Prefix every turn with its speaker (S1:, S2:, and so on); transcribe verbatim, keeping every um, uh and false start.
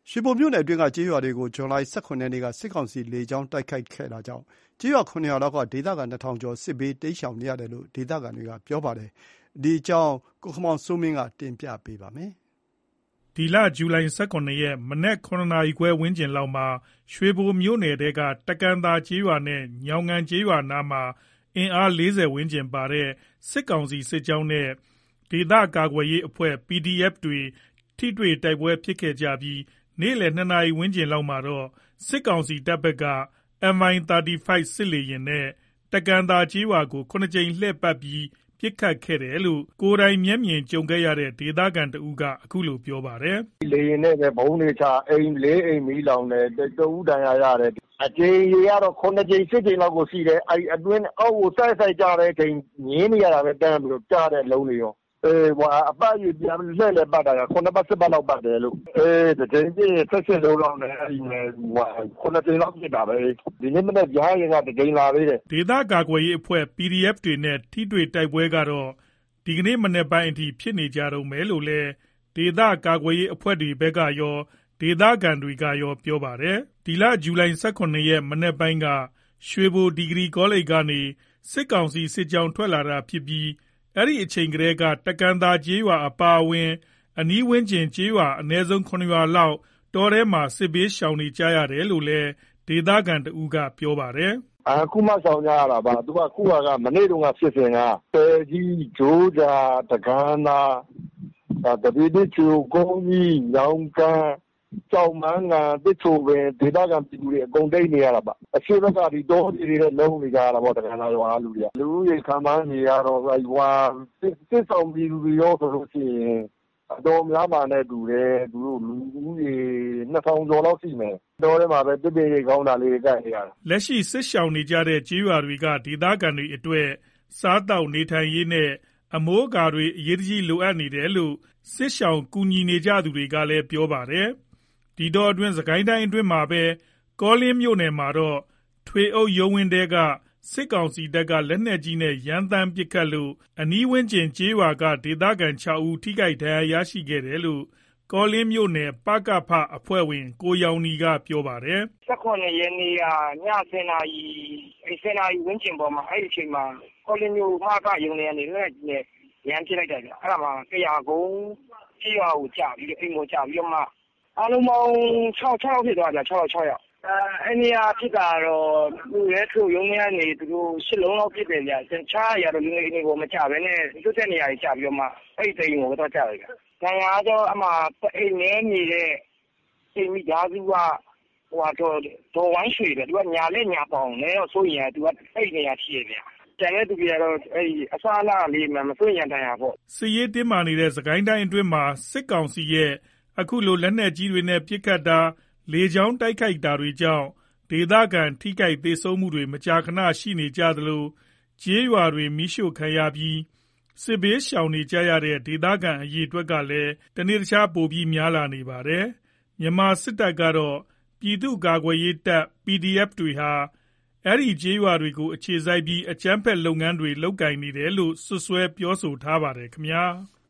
S1: ရွှေဘိုမြို့နယ်အတွင်းကကျေးရွာတွေကိုဇွန်လ၁၇ရက်နေ့ကစစ်ကောင်စီလေကြောင်းတိုက်ခိုက်ခဲ့တာကြောင့်ကျေးရွာခုနှစ်ရွာလောက်ကဒေသခံနှစ်ထောင်ကျော်စစ်ဘေးတိမ်းရှောင်နေရတယ်လို့ဒေသခံတွေကပြောပါတယ်။ဒီအကြောင်းကိုခင်မောင်စိုးမင်းကတင်ပြပေးထားပါတယ်
S2: ။ဒီလဇူလိုင်၁၇ရက်မနက်၇နာရီခွဲဝန်းကျင်လောက်မှာရွှေဘိုမြို့နယ်ထဲကတကန်သာကျေးရွာနဲ့ညောင်ငံကျေးရွာနားမှာအင်အား၄၀ဝန်းကျင်ပါတဲ့စစ်ကောင်စီစစ်ကြောင်းနဲ့ဒေသကာကွယ်ရေးအဖွဲ့ ပီဒီအက်ဖ် တွေထိတွေ့တိုက်ပွဲဖြစ်ခဲ့ကြပြီးနေ့လယ်၂နာရီဝန်းကျင်လောက်မှာတော့စစ်ကောင်စီတပ်ဘက်က အမ်အိုင်သတ်၅ စစ်လေယာဉ်နဲ့တကန်သာကျေးရွာကို၇ကြိမ်လှည့်ပတ်ပြီးပစ်ခတ်ခဲ့တယ်လို့ကိုယ်တိုင်မျက်မြင်ကြုံခဲ့ရတဲ့ဒေသခံတဦးကအခုလိုပြောပါတယ်
S3: ။လေယာဉ်နဲ့ပဲဘုံတွေချအိမ်လေးအိမ်မီးလောင်တယ်တဦးဒဏ်ရာရတယ်အကြိမ်ကြီးကတော့၇ကြိမ်၈ကြိမ်လောက်ကိုရှိတယ်အဲ့အတွင်းအောက်ကိုစိုက်စိုက်ကြတဲ့အချိန်ငင်းနေရတာပဲတန်းပြီးတော့ကြားတဲ့လုံးတွေရောအေးဟိုအပတ်ကြီးပြန်လှည့်လဲပတ်တာကခုနှစ်ပတ်စစ်ပတ်လောက်ပတ်တယ်လို့အေးတကြိမ်ကြီးဆက်ဆက်လုံးလောက်နဲ့အဲ့ဒီဟိုခုနှစ်ကြိမ်လောက်ဖြစ်တာပဲဒီနေ့မနေ့ကြားရင်ကတကြိမ်လာသေးတယ်
S2: ဒေသကာကွယ်ရေးအဖွဲ့ ပီဒီအက်ဖ် တွေနဲ့ထိတွေ့တိုက်ပွဲကတော့ဒီကနေ့မနေ့ပိုင်းအထိဖြစ်နေကြတော့မယ်လို့လည်းဒေသကာကွယ်ရေးအဖွဲ့တွေဘက်ကရောဒေသခံတွေကရောပြောပါတယ်ဒီလဇူလိုင်၁၇ရက်မနေ့ပိုင်းကရွှေဘိုဒီဂရီကောလိပ်ကနေစစ်ကောင်စီစစ်ကြောင်းထွက်လာတာဖြစ်ပြီးအဲ့ဒီအချိန်ကတည်းကတကန်သာကျေးရွာအပါအဝင်အနီးဝန်းကျင်ကျေးရွာအနည်းဆုံး၇ရွာလောက်တောထဲမှာစစ်ဘေးရှောင်နေကြရတယ်လို့လည်းဒေသခံတဦးကပြောပါတယ်
S3: အခုမှဆောင်ကြရတာပါသူကခုကမနေ့တုန်းကဖြစ်စဉ်ကပယ်ကြီးဂျိုးကြာတကန်သာတပည့်တို့ချိုကုန်းကြီးညောင်ကန်ကြောင်မန်းကန်တစ်ချိုပင်ဒေသခံပြည်သူတွေအကုန်တိတ်နေရတာပါအရှိဘက်ကဒီတောကြီးတွေနဲ့လုံးနေကြတာပေါ့တကန်သာရွာလူတွေကလူကြီးခံမှန်းနေရတော့ဟိုဟာစစ်ဆောင်ပြည်သူတွေရောဆိုလို့ရှိရင်အတော်များပါနဲ့တူတယ်သူတို့လူကြီးနှစ်ထောင်ကျော်လောက်ရှိမယ်တော်ထဲမှာပဲပြပြရိတ်ကောင်းတာလေးကြိုက်နေရတာ
S2: လက်ရှိစစ်ရှောင်နေကြတဲ့ကျေးရွာတွေကဒေသခံတွေအတွက်စားတောက်နေထိုင်ရေးနဲ့အမိုးအကာတွေအရေးကြီးလိုအပ်နေတယ်လို့စစ်ရှောင်ကူညီနေကြသူတွေကလည်းပြောပါတယ်ဒီတော့အတွင်းစကိုင်းတိုင်းအတွင်းမှာပဲကောလင်းမြို့နယ်မှာတော့ထွေအုပ်ရုံးဝင်းတဲကစစ်ကောင်စီတပ်ကလက်နက်ကြီးနဲ့ရမ်းသမ်းပစ်ခတ်လို့အနီးဝန်းကျင်ကျေးရွာကဒေသခံ၆ဦးထိခိုက်ဒဏ်ရာရရှိခဲ့တယ်လို့ကောလင်းမြို့နယ်ပကဖအဖွဲ့ဝင်ကိုရောင်နီကပြောပါတယ်
S4: ၁၇ရက်နေ့ကည၁၀နာရီ၁၀နာရီဝန်းကျင်ပေါ်မှာအဲ့ဒီအချိန်မှာကောလင်းမြို့ပကရုံးထဲကနေလက်နဲ့ရမ်းပစ်လိုက်တယ်ဗျအဲ့ဒါမှာဆရာကုန်းကျေးရွာကိုကြာပြီးအိမ်ကိုကြာပြီးတော့မှအားလုံးပေါင်း၆ယောက်ဖြစ်သွားကြ၆ယောက်၆ယောက်အဲအဲ့နေရာဖြစ်တာတော့သူရဲသူရုံးထဲကနေသူတို့ရှစ်လုံးလောက်ဖြစ်တယ်ဗျာချားရတော့လူငယ်တွေကိုမကြဘဲနဲ့သူ့တဲ့နေရာကြီးကြာပြီးတော့မှအဲ့ဒီတိမ်ကိုတော့ကြာလိုက်တာ။ဒါညာတော့အမှအိမ်နေနေတဲ့အိမ်မိသားစုကဟိုတော့ဒေါ်ဝိုင်းရွှေတယ်သူကညာလက်ညာပေါင်လဲတော့ဆိုရင်သူကအဲ့ဒီနေရာရှိရဗျာ။ကျန်တဲ့သူတွေကတော့အဲ့ဒီအစားအလာလေးမှမဆိုရင်တန်ရပေါ့
S2: စစ်ရေးတင်းမာနေတဲ့စကိုင်းတိုင်းအတွင်းမှာစစ်ကောင်စီရဲ့အခုလိုလက်နက်ကြီးတွေနဲ့ပစ်ခတ်တာလေကြောင်းတိုက်ခိုက်တာတွေကြောင့်ဒေသခံထိခိုက်သေဆုံးမှုတွေမကြာခဏရှိနေကြသလိုကျေးရွာတွေမီးရှို့ခံရပြီးစစ်ဘေးရှောင်နေကြရတဲ့ဒေသခံအရေအတွက်ကလည်းတနေ့တခြားပိုပြီးများလာနေပါတယ်။မြန်မာစစ်တပ်ကတော့ပြည်သူ့ကာကွယ်ရေးတပ် ပီဒီအက်ဖ် တွေဟာအဲ့ဒီကျေးရွာတွေကိုအခြေစိုက်ပြီးအကြမ်းဖက်လုပ်ငန်းတွေလုပ်ကိုင်နေတယ်လို့စွပ်စွဲပြောဆိုထားပါတယ်ခင်ဗျာ။